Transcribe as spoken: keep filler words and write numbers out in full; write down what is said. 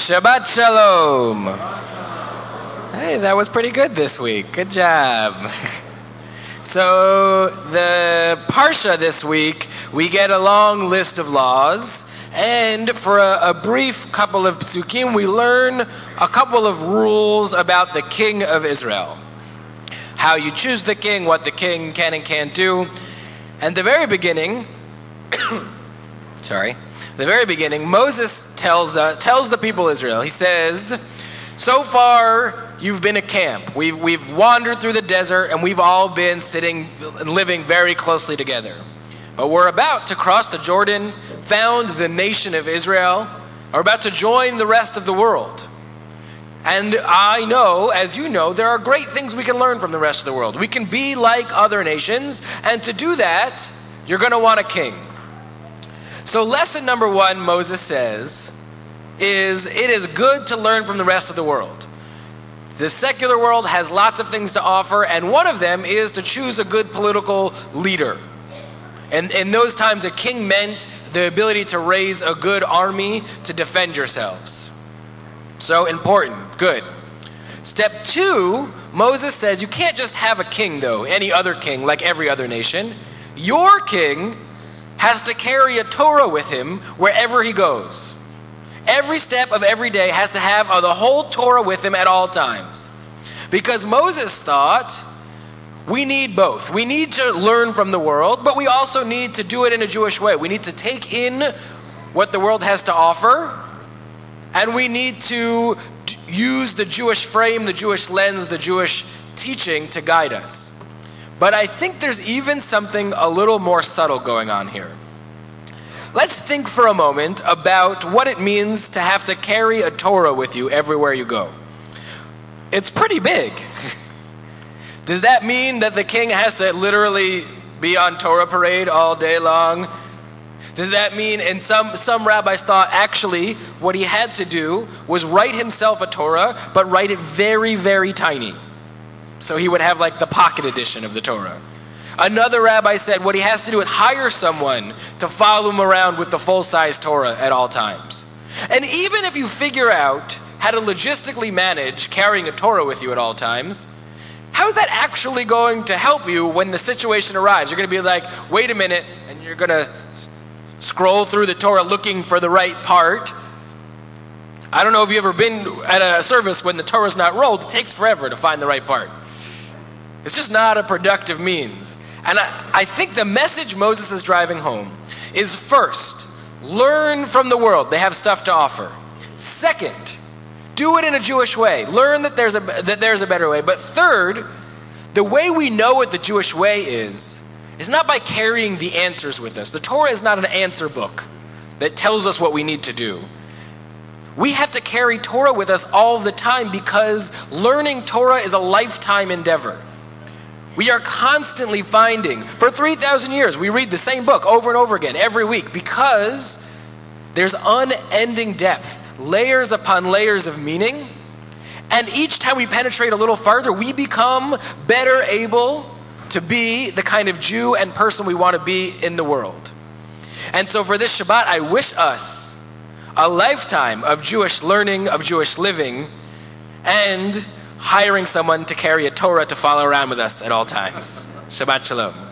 Shabbat Shalom. Hey, that was pretty good this week. Good job. So the Parsha this week, we get a long list of laws, and for a, a brief couple of psukim, we learn a couple of rules about the king of Israel. How you choose the king, what the king can and can't do. And the very beginning, sorry, the very beginning, Moses tells uh, tells the people of Israel, he says, so far you've been a camp. We've, we've wandered through the desert and we've all been sitting and living very closely together. But we're about to cross the Jordan, found the nation of Israel, are about to join the rest of the world. And I know, as you know, there are great things we can learn from the rest of the world. We can be like other nations, and to do that, you're going to want a king. So lesson number one, Moses says, is it is good to learn from the rest of the world. The secular world has lots of things to offer, and one of them is to choose a good political leader. And in those times, a king meant the ability to raise a good army to defend yourselves. So important, good. Step two, Moses says you can't just have a king though, any other king like every other nation. Your king has to carry a Torah with him wherever he goes. Every step of every day has to have the whole Torah with him at all times. Because Moses thought we need both. We need to learn from the world, but we also need to do it in a Jewish way. We need to take in what the world has to offer, and we need to use the Jewish frame, the Jewish lens, the Jewish teaching to guide us. But I think there's even something a little more subtle going on here. Let's think for a moment about what it means to have to carry a Torah with you everywhere you go. It's pretty big. Does that mean that the king has to literally be on Torah parade all day long? Does that mean, and some, some rabbis thought actually what he had to do was write himself a Torah, but write it very, very tiny. So he would have like the pocket edition of the Torah. Another rabbi said what he has to do is hire someone to follow him around with the full-size Torah at all times. And even if you figure out how to logistically manage carrying a Torah with you at all times, how is that actually going to help you when the situation arrives? You're going to be like, wait a minute, and you're going to scroll through the Torah looking for the right part. I don't know if you've ever been at a service when the Torah's not rolled. It takes forever to find the right part. It's just not a productive means. And I, I think the message Moses is driving home is first, learn from the world. They have stuff to offer. Second, do it in a Jewish way. Learn that there's a, that there's a better way. But third, the way we know what the Jewish way is, is not by carrying the answers with us. The Torah is not an answer book that tells us what we need to do. We have to carry Torah with us all the time because learning Torah is a lifetime endeavor. We are constantly finding, for three thousand years, we read the same book over and over again every week because there's unending depth, layers upon layers of meaning. And each time we penetrate a little farther, we become better able to be the kind of Jew and person we want to be in the world. And so for this Shabbat, I wish us a lifetime of Jewish learning, of Jewish living, and hiring someone to carry a Torah to follow around with us at all times. Shabbat Shalom.